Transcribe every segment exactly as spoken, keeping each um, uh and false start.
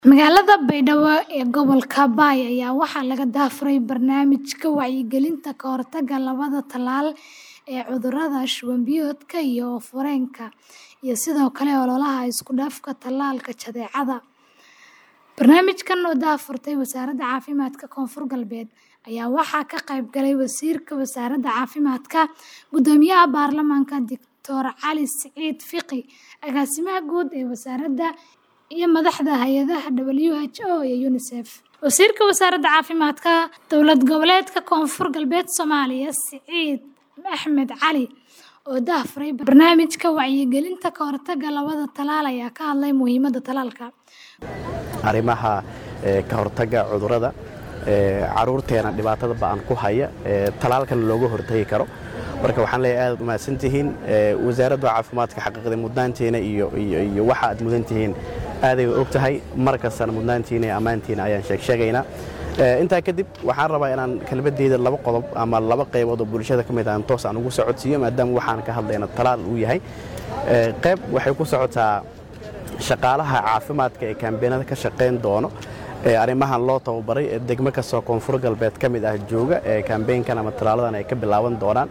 Magaalada Baydhabo ee gobolka Bay ayaa waxaa laga daafuray barnaamijka wacyigelinta ka hortagga labada tallaal ee cudurrada shuban biyoodka iyo oof-wareenka, iyo sidoo kale ololaha isku dhafka tallaalka jadeecada. Barnaamijkan oo daahfurtay Wasaaradda Caafimaadka Koonfur Galbeed ayaa waxaa ka qayb galay Wasiirka Wasaaradda Caafimaadka, Guddoomiyaha Baarlamaanka Dictor Cali Siciid Fiqi, Agaasimaha Guud ee Wasaaradda, iyo madaxda hay'adaha W H O iyo UNICEF. Wasiirka Wasaaradda Caafimaadka Dowlad Goboleedka Koonfur Galbeed Soomaaliya, Siciid Axmed Cali, oo daahfuray barnaamijka wacyigelinta ka hortagga labada tallaal ayaa ka hadlay muhiimadda tallaalka. Arrimaha ka hortagga cudurrada caruurteena dhibaatada ba'an ku haya tallaalkan looga hortagi karo. Marka waxaan leeyahay aad u mahadsantihiin wasaaradda caafimaadka xaqiiqda mudnaanteena iyo iyo waxa aad mudantihiin aaday og tahay markastana mudnaanteena iyo ammaanteena ayaan sheeg sheegaynaa. intaa kadib waxaan rabaa inaan kelmadeyda laba qodob ama laba qaybood oo bulshada kamid ah toos aan ugu socodsiiyo maadaama waxaan ka hadlayna talaal uu yahay. qayb waxay ku socotaa shaqaalaha caafimaadka ee kaambeenada ka shaqeyn doono ee arrimahan loo tababaray ee degmo ka soo Koonfur Galbeed kamid ah jooga ee kaambeenkan ama talaaladan ay ka bilaaban doonaan.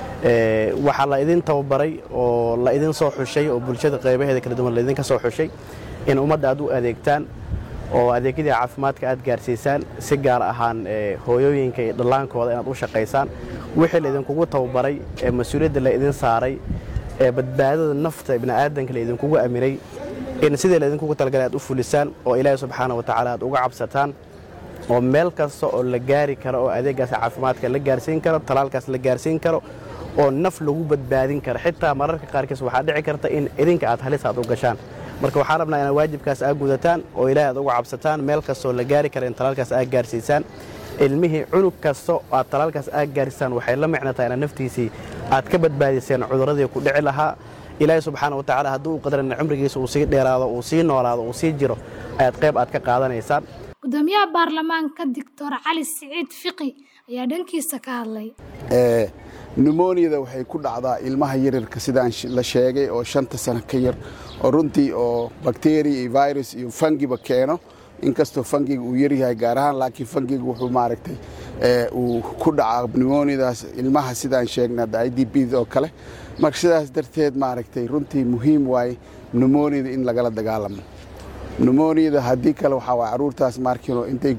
ee waxa la idin tababaray oo la idin soo xushay oo bulshada qaybaheeda kala duwan la idin ka soo xushay in ummadda aad u adeegtaan oo adeegyada caafimaadka aad gaarsiisaan si gaar ahaan hooyooyinka iyo dhallaankooda inaad u shaqeysaan wixii la idin kugu tababaray ee mas'uuliyadda la idin saaray ee badbaadada nafta ibn aadanka la idin kugu amiray in sidii la idin kugu talagalay aad u fulisaan oo Ilaahay subxaanahu wa ta'aala aad uga cabsataan oo meel kasta oo la gaari karo oo adeegaas caafimaadka la gaarsiin karo talaalkaas la gaarsiin karo oo naf lagu badbaadin karo xitaa mararka qaarkiis waxa dhici karta in idinka aad halis aad u gashaan. marka waxaan rabnaa in waajibkaas aad gudataan oo Ilaahay aad uga cabsataan meel kasta oo la gaari karo in talaalkaas aad gaarsiisaan. ilmihii cunug kasta oo aad talaalkaas aad gaarsiisaan waxay la micnataa in naftiisii aad ka badbaadiseen cudurradii ku dhici lahaa. Ilaahay subxaanahu wa ta'aala hadduu qadarin cumrigiisa uu sii dheeraado uu sii noolaado uu sii jiro ayaad qayb aad ka qaadanaysaan. Guddoomiyaha Baarlamaanka Dictor Cali Siciid Fiqi ayaa dhankiisa ka hadlay. ee pneumonia waxay ku dhacdaa ilmaha yaryarka sidaan la sheegay oo shanta sano ka yar oo runtii oo bacteria iyo virus iyo fungi ba keeno inkastoo fungiga uu yar yahay gaar ahaan laakiin fungiga wuxuu maaragtay ee uu ku dhacaa pneumoniadaas ilmaha sidaan sheegnay I D P oo kale. marka sidaas darteed maaragtay runtii muhiim waay pneumoniada in lagala dagaalamo. pneumoniada haddii kale waxa waa caruurtaas markiino intay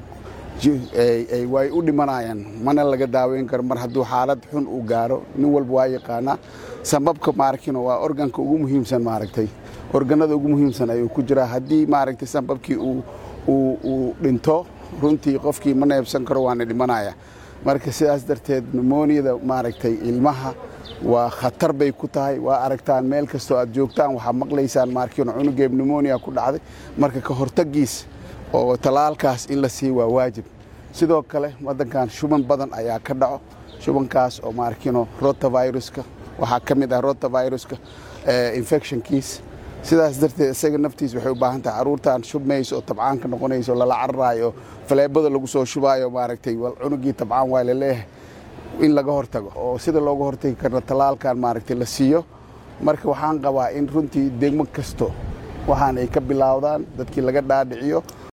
ay way u dhimanayaan mana laga daaweyn karo mar hadduu xaalad xun u gaaro nin walba waa yaqaana sababka markiino waa organka ugu muhiimsan maaragtay organada ugu muhiimsan ayuu ku jiraa haddii maaragtay sababkii uu uu uu dhinto runtii qofkii ma neebsan karo waana dhimanaya. marka sidaas darteed pneumoniada maaragtay ilmaha waa khatar bay ku tahay waa aragtaan meel kastoo aad joogtaan waxaa maqlaysaan markiino cunuga pneumonia ku dhacday marka ka hortagiis oo talaalkaas in la sii waa waajib. sidoo kale wadankan shuban badan ayaa ka dhaco shubankaas oo markiino rotaviruska waxaa ka mid ah rotaviruska infectionkiis sidaas darteed isaga naftiis waxay u baahan tahay caruurtaan shubmayso oo tabcaanka noqonayso lala carraayo faleebada lagu soo shubaayo maaragtay wal cunugii tabcaan waa la leeyahay in laga hortago oo sida looga hortagi karna talaalkan maaragtay la siiyo. marka waxaan qabaa in runtii degmo kasto waxaan ay ka bilaawdaan dadkii laga dhaadhiciyo